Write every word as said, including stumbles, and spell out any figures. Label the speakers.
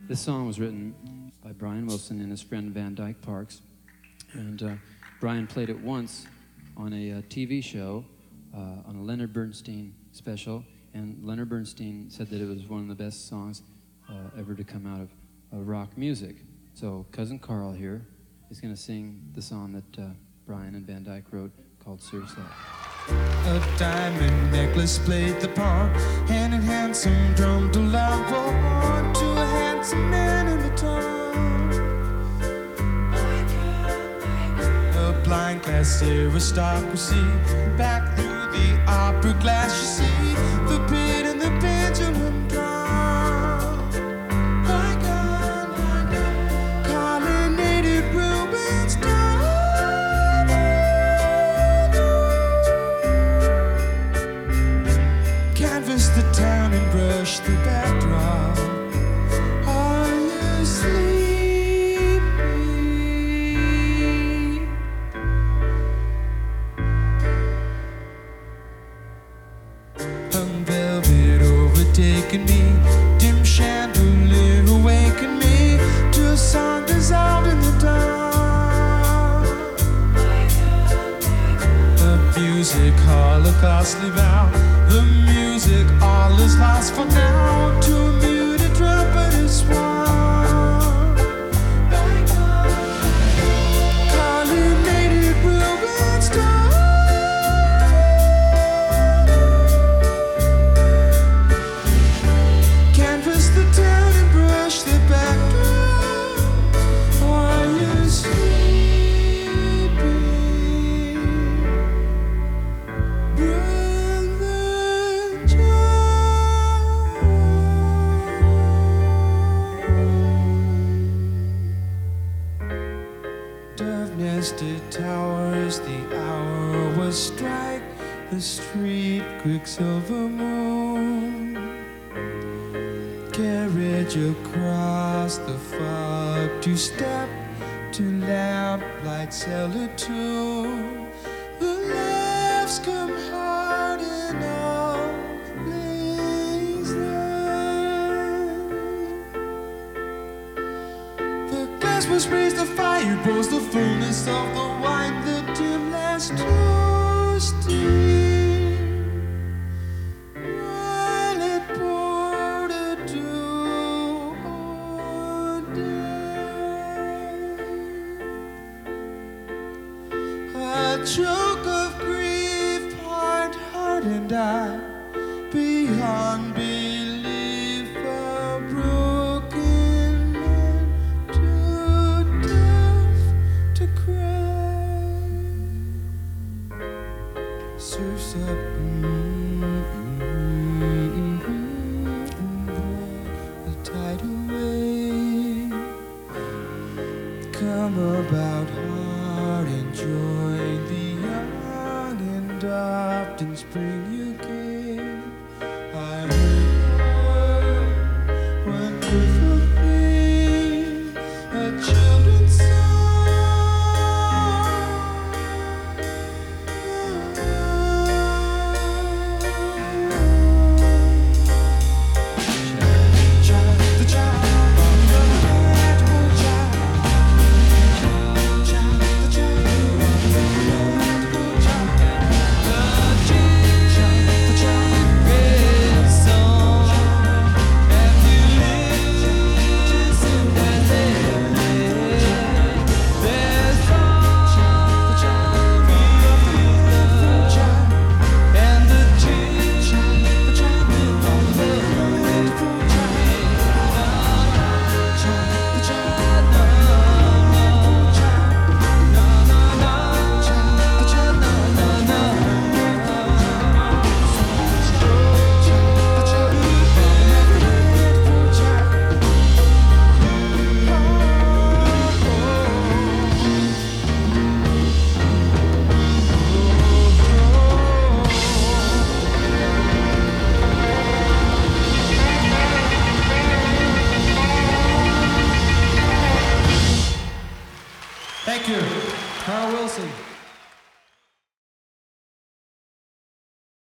Speaker 1: This song was written by Brian Wilson and his friend Van Dyke Parks. And uh, Brian played it once on a uh, T V show, uh, on a Leonard Bernstein special. And Leonard Bernstein said that it was one of the best songs uh, ever to come out of uh, rock music. So Cousin Carl here is going to sing the song that uh, Brian and Van Dyke wrote called Surf's Up.
Speaker 2: A diamond necklace played the pawn, hand in hand some drum to love on to a handsome man in the town. A blind class aristocracy, back through the opera glass you see the pit and the pendulum drum. My God, my God, colonnaded Rubens down. Canvas the town and brush the backdrop. Are you sleepy? Hung velvet overtaken me, dim chandelier awakened me to a song dissolved in the dawn. The music holocaustly bound, the music all is lost for now to a muted trumpeter swan. Colonnaded Rubens dawn. Canvas the town and brush the backdrop. Are you sleepy, Brother John? Dove-nested towers, the hour was strike, the street quicksilver moon. Carriage across the fog, to step to lamplight cellar tune. The laughs come hard in all things done. The gas was raised, the fire rose, the fullness of the wine, the dim last toasting. While it poured a dew on day. A choke of grief, heart hardened I, beyond belief, a broken man, too deaf to cry. Surf's up, the tidal wave come about hard and join the young and often spring